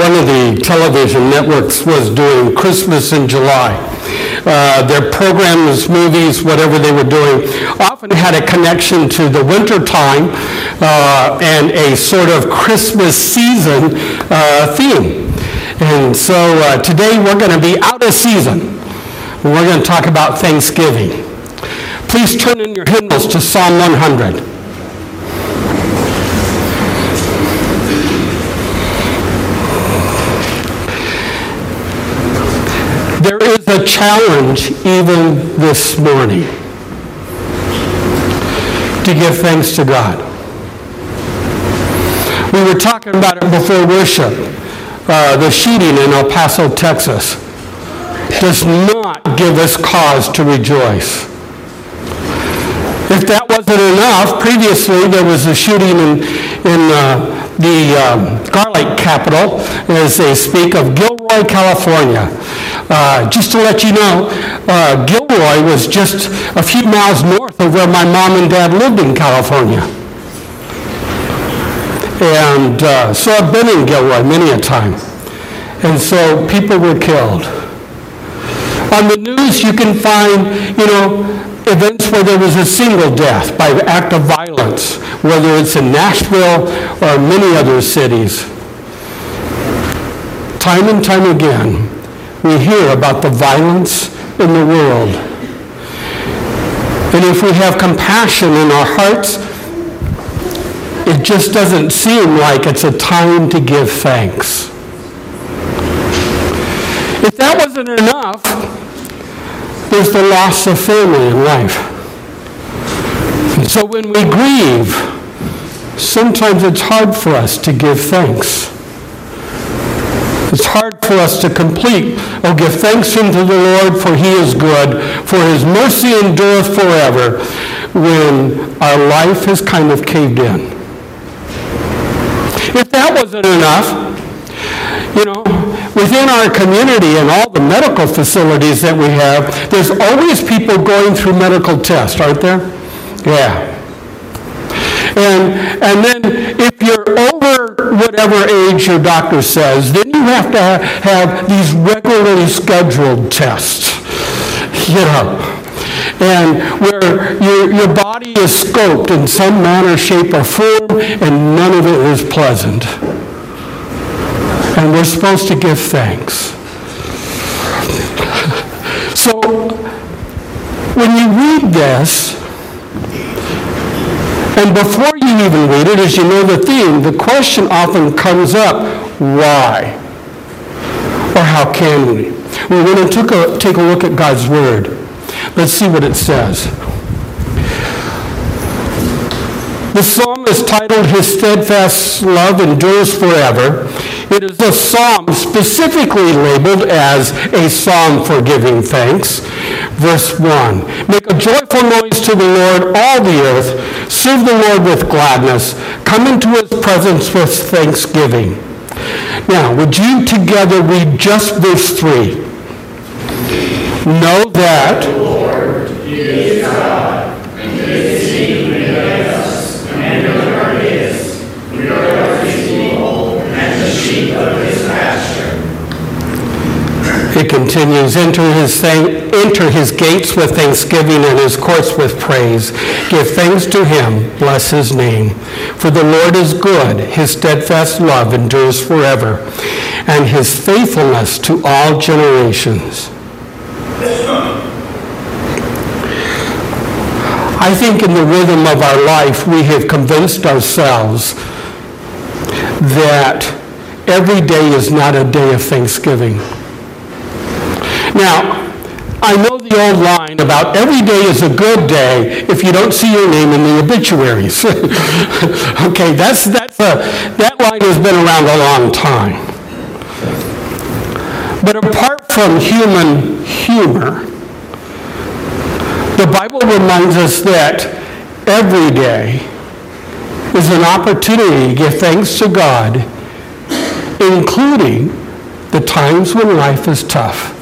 one of the television networks was doing Christmas in July. Their programs, movies, whatever they were doing, often had a connection to the winter time and a sort of Christmas season theme. And so today we're going to be out of season. We're going to talk about Thanksgiving. Please turn in your hymnals to Psalm 100. There is a challenge even this morning to give thanks to God. We were talking about it before worship. The shooting in El Paso, Texas, does not give us cause to rejoice. If that wasn't enough, previously there was a shooting in the garlic capital, as they speak, of Gilroy, California. Just to let you know, Gilroy was just a few miles north of where my mom and dad lived in California. And so I've been in Gilroy many a time. And so people were killed. On the news you can find, events where there was a single death by act of violence, whether it's in Nashville or many other cities. Time and time again, we hear about the violence in the world. And if we have compassion in our hearts, it just doesn't seem like it's a time to give thanks. If that wasn't enough, there's the loss of family in life. And so when we grieve, sometimes it's hard for us to give thanks. It's hard for us to give thanks unto the Lord, for he is good, for his mercy endureth forever, when our life has kind of caved in. If that wasn't enough, within our community and all the medical facilities that we have, there's always people going through medical tests, aren't there? Yeah. And then if you're over whatever age your doctor says, then you have to have these regularly scheduled tests, and where your body is scoped in some manner, shape, or form, and none of it is pleasant. And we're supposed to give thanks. So, when you read this, and before you even read it, as you know the theme, the question often comes up, why? Or how can we? We want to take a look at God's Word. Let's see what it says. The psalm is titled, His Steadfast Love Endures Forever. It is a psalm specifically labeled as a psalm for giving thanks. Verse 1, make a joyful noise to the Lord, all the earth. Serve the Lord with gladness. Come into his presence with thanksgiving. Now, would you together read just verse 3? Know that the Lord is God, and his seed made us, and we are his. We are his people, and the sheep of his pasture. It continues, enter his gates with thanksgiving and his courts with praise. Give thanks to him, bless his name. For the Lord is good, his steadfast love endures forever, and his faithfulness to all generations. I think in the rhythm of our life, we have convinced ourselves that every day is not a day of thanksgiving. Now, I know the old line about every day is a good day if you don't see your name in the obituaries. Okay, that line has been around a long time. But apart from human humor, the Bible reminds us that every day is an opportunity to give thanks to God, including the times when life is tough.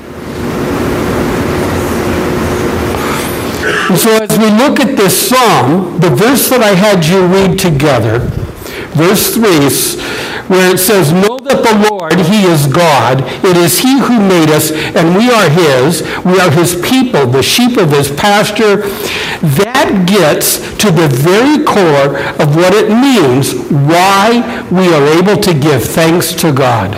And so as we look at this psalm, the verse that I had you read together, verse 3, where it says, know that the Lord, he is God. It is he who made us, and we are his. We are his people, the sheep of his pasture. That gets to the very core of what it means, why we are able to give thanks to God.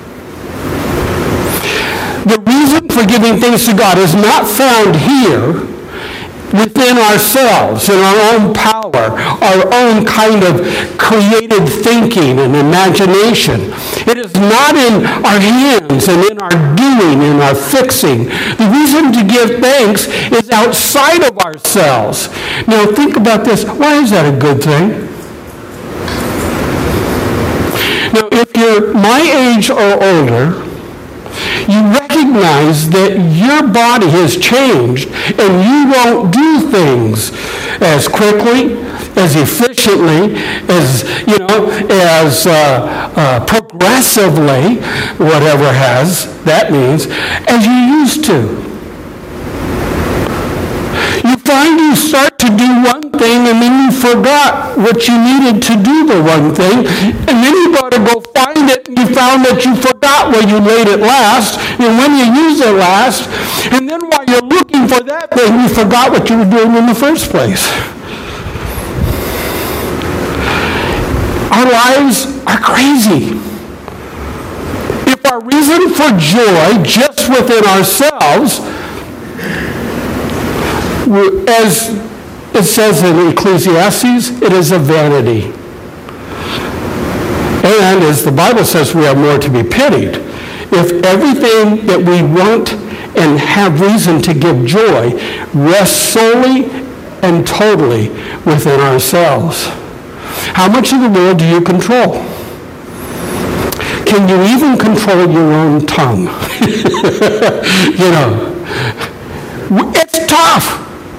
The reason for giving thanks to God is not found here within ourselves, in our own power, our own kind of creative thinking and imagination. It is not in our hands and in our doing, in our fixing. The reason to give thanks is outside of ourselves. Now think about this. Why is that a good thing? Now if you're my age or older, you recognize that your body has changed and you won't do things as quickly, as efficiently, as progressively, whatever that means, as you used to. You find you start to do one thing and then you forgot what you needed to do the one thing, and then you got to go find it and you found that you forgot where you laid it last and when you used it last, and then while you're looking for that thing, you forgot what you were doing in the first place. Our lives are crazy. If our reason for joy just within ourselves, as it says in Ecclesiastes, it is a vanity. And as the Bible says, we are more to be pitied. If everything that we want and have reason to give joy rests solely and totally within ourselves. How much of the world do you control? Can you even control your own tongue? It's tough.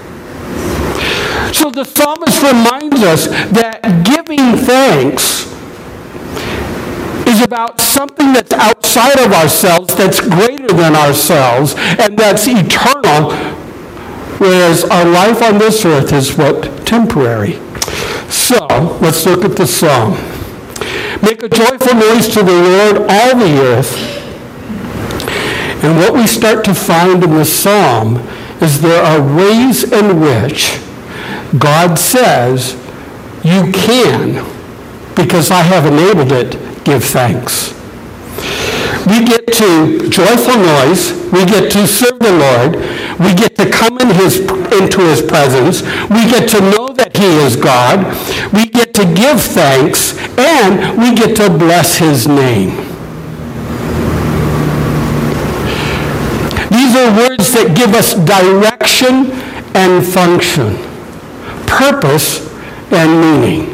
So the psalmist reminds us that giving thanks is about something that's outside of ourselves, that's greater than ourselves, and that's eternal, whereas our life on this earth is what? Temporary. So, let's look at the psalm. Make a joyful noise to the Lord, all the earth. And what we start to find in the psalm is there are ways in which God says, you can, because I have enabled it, give thanks. We get to joyful noise. We get to serve the Lord. We get to come into his presence. We get to know that he is God. We get to give thanks, and we get to bless his name. These are words that give us direction and function, purpose and meaning.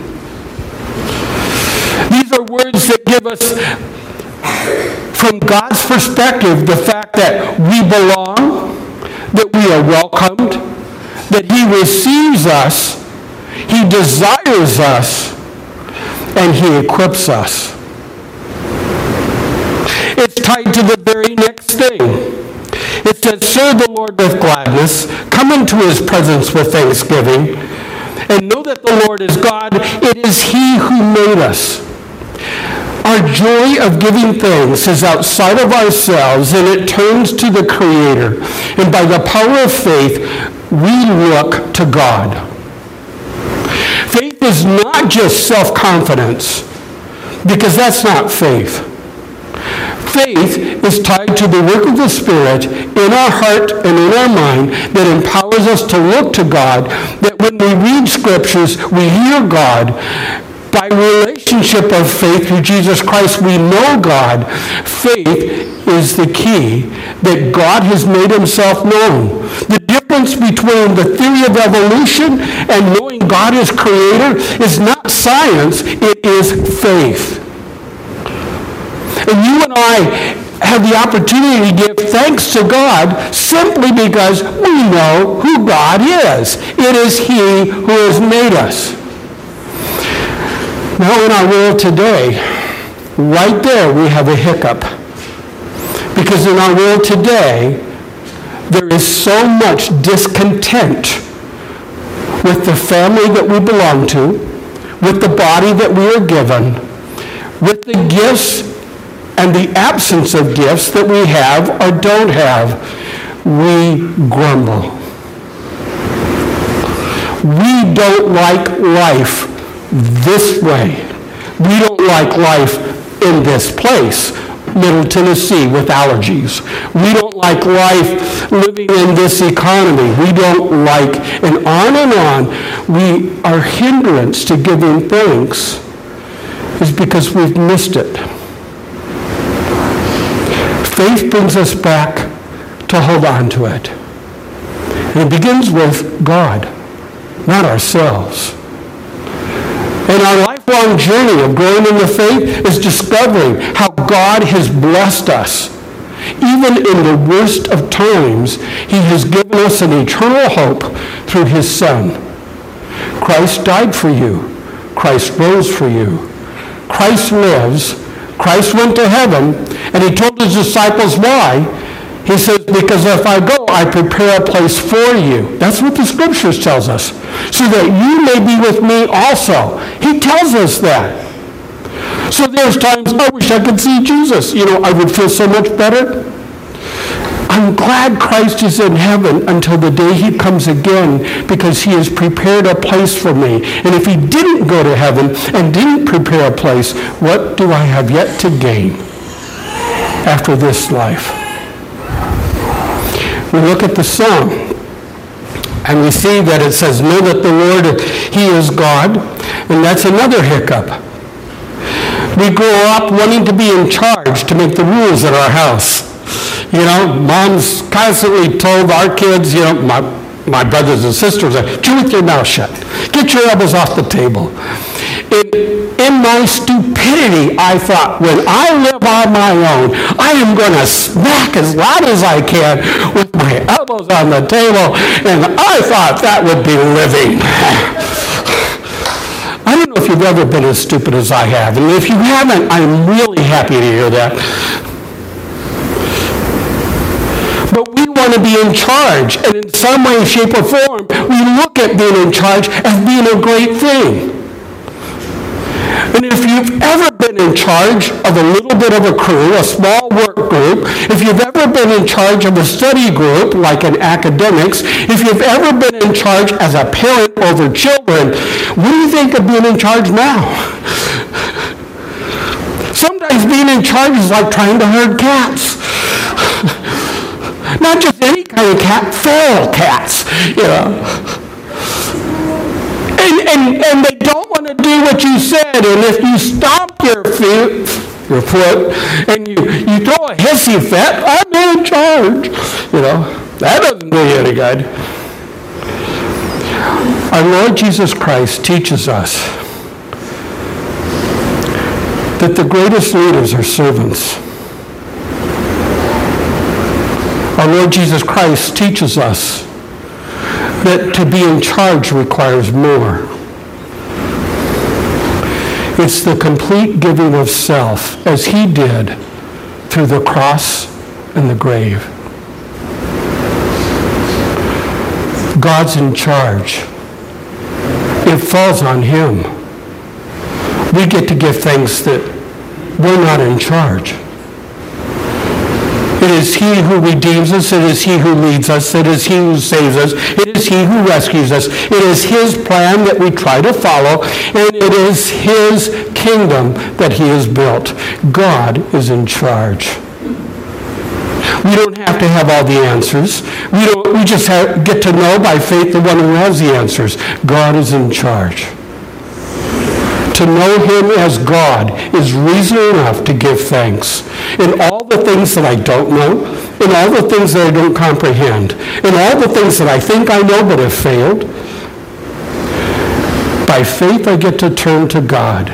These are words that give us, from God's perspective, the fact that we belong, that we are welcomed, that he receives us, he desires us, and he equips us. It's tied to the very next thing. It says, serve the Lord with gladness, come into his presence with thanksgiving, and know that the Lord is God. It is he who made us. Our joy of giving thanks is outside of ourselves, and it turns to the Creator. And by the power of faith, we look to God. Faith is not just self-confidence, because that's not faith. Faith is tied to the work of the Spirit in our heart and in our mind that empowers us to look to God, that when we read Scriptures, we hear God. By relationship of faith through Jesus Christ, we know God. Faith is the key that God has made himself known. The difference between the theory of evolution and knowing God as creator is not science, it is faith. And you and I have the opportunity to give thanks to God simply because we know who God is. It is he who has made us. Now in our world today, right there we have a hiccup. Because in our world today, there is so much discontent with the family that we belong to, with the body that we are given, with the gifts and the absence of gifts that we have or don't have, we grumble. We don't like life this way. We don't like life in this place, Middle Tennessee, with allergies. We don't like life living in this economy. We don't like, and on. We are hindrance to giving thanks is because we've missed it. Faith brings us back to hold on to it. And it begins with God, not ourselves. And our lifelong journey of growing in the faith is discovering how God has blessed us. Even in the worst of times, he has given us an eternal hope through his Son. Christ died for you. Christ rose for you. Christ lives. Christ went to heaven, and he told his disciples why. He says, because if I go, I prepare a place for you. That's what the scriptures tells us. So that you may be with me also. He tells us that. So there's times, I wish I could see Jesus. I would feel so much better. I'm glad Christ is in heaven until the day he comes again, because he has prepared a place for me. And if he didn't go to heaven and didn't prepare a place, what do I have yet to gain after this life? We look at the song, and we see that it says, know that the Lord, he is God. And that's another hiccup. We grow up wanting to be in charge, to make the rules at our house. Moms constantly told our kids, my brothers and sisters, chew with your mouth shut. Get your elbows off the table. In my stupidity, I thought, when I live on my own, I am going to smack as loud as I can with my elbows on the table, and I thought that would be living. I don't know if you've ever been as stupid as I have, and if you haven't, I'm really happy to hear that. But we want to be in charge, and in some way, shape, or form, we look at being in charge as being a great thing. And if you've ever been in charge of a little bit of a crew, a small work group, if you've ever been in charge of a study group, like in academics, if you've ever been in charge as a parent over children, what do you think of being in charge now? Sometimes being in charge is like trying to herd cats. Not just any kind of cat, feral cats, And they don't want to do what you said. And if you stomp your foot, and you throw a hissy fit, I'm in charge. That doesn't do you any good. Our Lord Jesus Christ teaches us that the greatest leaders are servants. Our Lord Jesus Christ teaches us that to be in charge requires more. It's the complete giving of self, as he did through the cross and the grave. God's in charge. It falls on him. We get to give thanks that we're not in charge. It is he who redeems us. It is he who leads us. It is he who saves us. It is he who rescues us. It is his plan that we try to follow, and it is his kingdom that he has built. God is in charge. We don't have to have all the answers. We just get to know by faith the one who has the answers. God is in charge. To know him as God is reason enough to give thanks. In all the things that I don't know, in all the things that I don't comprehend, in all the things that I think I know but have failed, by faith I get to turn to God.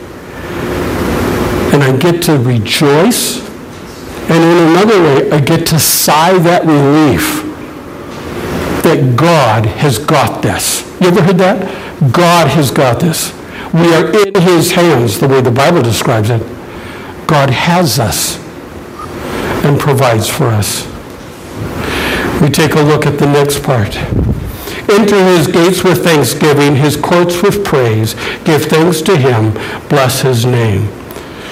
And I get to rejoice. And in another way, I get to sigh that relief that God has got this. You ever heard that? God has got this. We are in his hands, the way the Bible describes it. God has us and provides for us. We take a look at the next part. Enter his gates with thanksgiving, his courts with praise. Give thanks to him. Bless his name.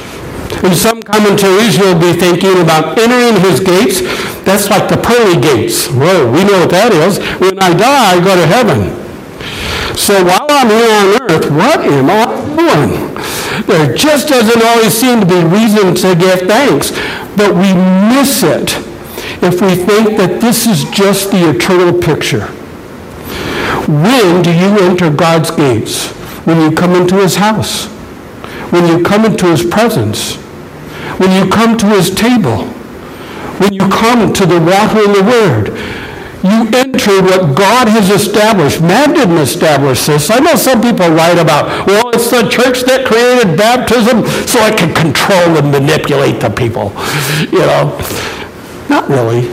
In some commentaries, you'll be thinking about entering his gates. That's like the pearly gates. Whoa, we know what that is. When I die, I go to heaven. So while I'm here on earth, what am I doing? There just doesn't always seem to be reason to give thanks, but we miss it if we think that this is just the eternal picture. When do you enter God's gates? When you come into his house, when you come into his presence, when you come to his table, when you come to the water and the word. You enter what God has established. Man didn't establish this. I know some people write about, well, it's the church that created baptism so it can control and manipulate the people. Not really.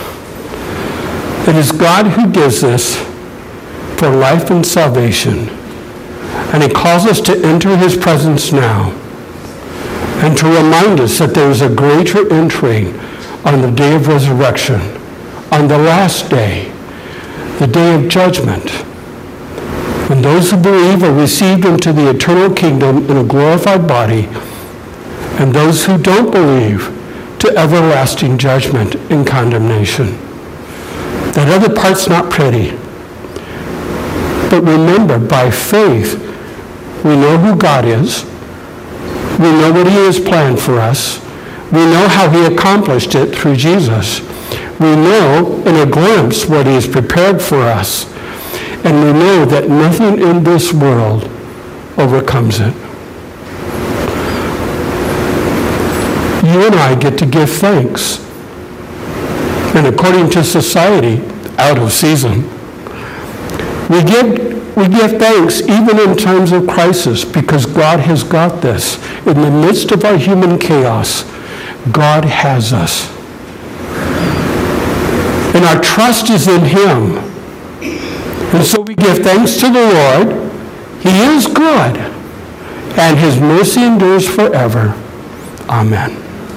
It is God who gives this for life and salvation. And he calls us to enter his presence now and to remind us that there is a greater entry on the day of resurrection. On the last day, the day of judgment, when those who believe are received into the eternal kingdom in a glorified body, and those who don't believe to everlasting judgment and condemnation. That other part's not pretty. But remember, by faith, we know who God is. We know what he has planned for us. We know how he accomplished it through Jesus. We know in a glimpse what he has prepared for us. And we know that nothing in this world overcomes it. You and I get to give thanks. And according to society, out of season. We give thanks even in times of crisis because God has got this. In the midst of our human chaos, God has us. And our trust is in him. And so we give thanks to the Lord. He is good. And his mercy endures forever. Amen.